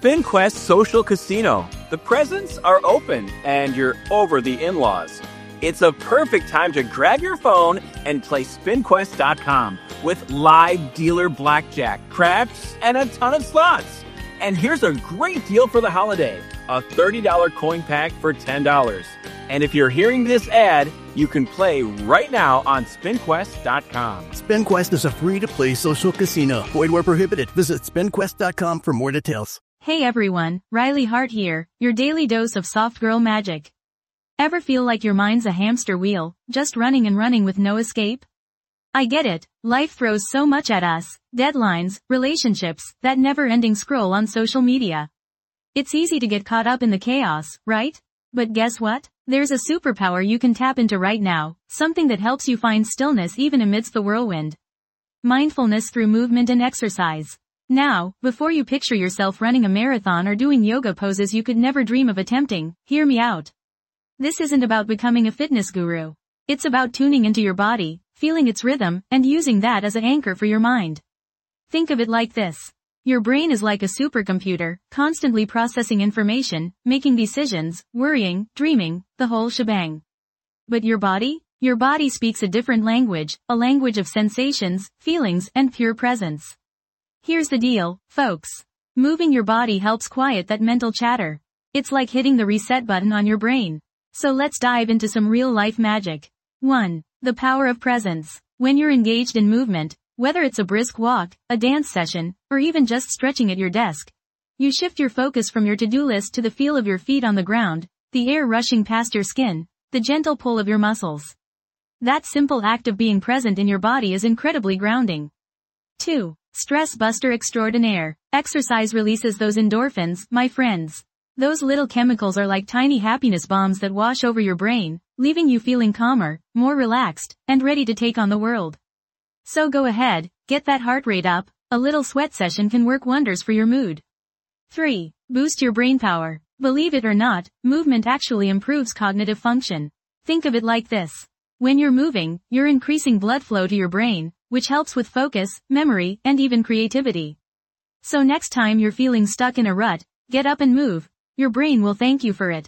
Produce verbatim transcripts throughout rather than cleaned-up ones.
SpinQuest Social Casino. The presents are open and you're over the in-laws. It's a perfect time to grab your phone and play spin quest dot com with live dealer blackjack, craps, and a ton of slots. And here's a great deal for the holiday. A thirty dollars coin pack for ten dollars. And if you're hearing this ad, you can play right now on spin quest dot com. SpinQuest is a free-to-play social casino. Void where prohibited. Visit spin quest dot com for more details. Hey everyone, Riley Hart here, your daily dose of soft girl magic. Ever feel like your mind's a hamster wheel, just running and running with no escape? I get it, life throws so much at us, deadlines, relationships, that never-ending scroll on social media. It's easy to get caught up in the chaos, right? But guess what? There's a superpower you can tap into right now, something that helps you find stillness even amidst the whirlwind. Mindfulness through movement and exercise. Now, before you picture yourself running a marathon or doing yoga poses you could never dream of attempting, hear me out. This isn't about becoming a fitness guru. It's about tuning into your body, feeling its rhythm, and using that as an anchor for your mind. Think of it like this. Your brain is like a supercomputer, constantly processing information, making decisions, worrying, dreaming, the whole shebang. But your body? Your body speaks a different language, a language of sensations, feelings, and pure presence. Here's the deal, folks. Moving your body helps quiet that mental chatter. It's like hitting the reset button on your brain. So let's dive into some real-life magic. one. The power of presence. When you're engaged in movement, whether it's a brisk walk, a dance session, or even just stretching at your desk, you shift your focus from your to-do list to the feel of your feet on the ground, the air rushing past your skin, the gentle pull of your muscles. That simple act of being present in your body is incredibly grounding. two. Stress buster extraordinaire. Exercise releases those endorphins, my friends. Those little chemicals are like tiny happiness bombs that wash over your brain, leaving you feeling calmer, more relaxed, and ready to take on the world. So go ahead, get that heart rate up, a little sweat session can work wonders for your mood. three. Boost your brain power. Believe it or not, movement actually improves cognitive function. Think of it like this. When you're moving, you're increasing blood flow to your brain, which helps with focus, memory, and even creativity. So next time you're feeling stuck in a rut, get up and move. Your brain will thank you for it.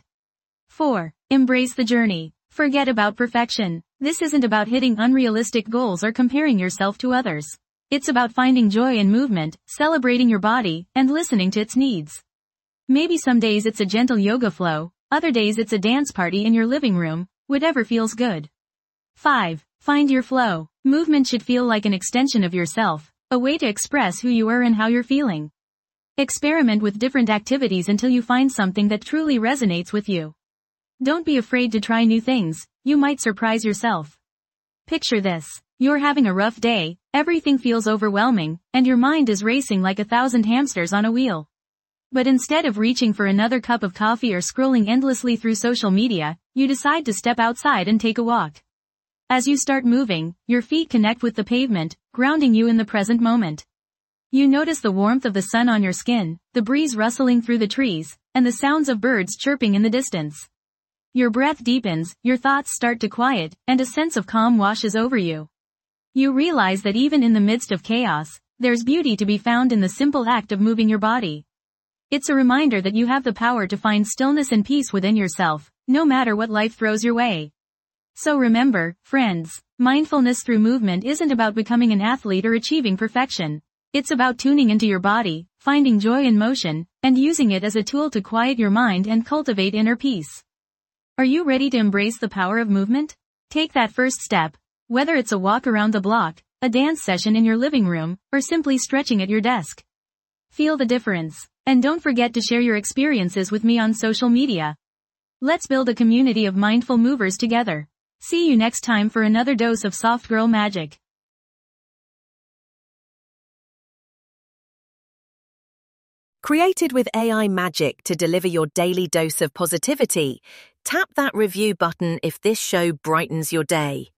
four. Embrace the journey. Forget about perfection. This isn't about hitting unrealistic goals or comparing yourself to others. It's about finding joy in movement, celebrating your body, and listening to its needs. Maybe some days it's a gentle yoga flow, other days it's a dance party in your living room, whatever feels good. five. Find your flow. Movement should feel like an extension of yourself, a way to express who you are and how you're feeling. Experiment with different activities until you find something that truly resonates with you. Don't be afraid to try new things, you might surprise yourself. Picture this. You're having a rough day, everything feels overwhelming, and your mind is racing like a thousand hamsters on a wheel. But instead of reaching for another cup of coffee or scrolling endlessly through social media, you decide to step outside and take a walk. As you start moving, your feet connect with the pavement, grounding you in the present moment. You notice the warmth of the sun on your skin, the breeze rustling through the trees, and the sounds of birds chirping in the distance. Your breath deepens, your thoughts start to quiet, and a sense of calm washes over you. You realize that even in the midst of chaos, there's beauty to be found in the simple act of moving your body. It's a reminder that you have the power to find stillness and peace within yourself, no matter what life throws your way. So remember, friends, mindfulness through movement isn't about becoming an athlete or achieving perfection. It's about tuning into your body, finding joy in motion, and using it as a tool to quiet your mind and cultivate inner peace. Are you ready to embrace the power of movement? Take that first step, whether it's a walk around the block, a dance session in your living room, or simply stretching at your desk. Feel the difference. And don't forget to share your experiences with me on social media. Let's build a community of mindful movers together. See you next time for another dose of soft girl magic. Created with A I magic to deliver your daily dose of positivity, tap that review button if this show brightens your day.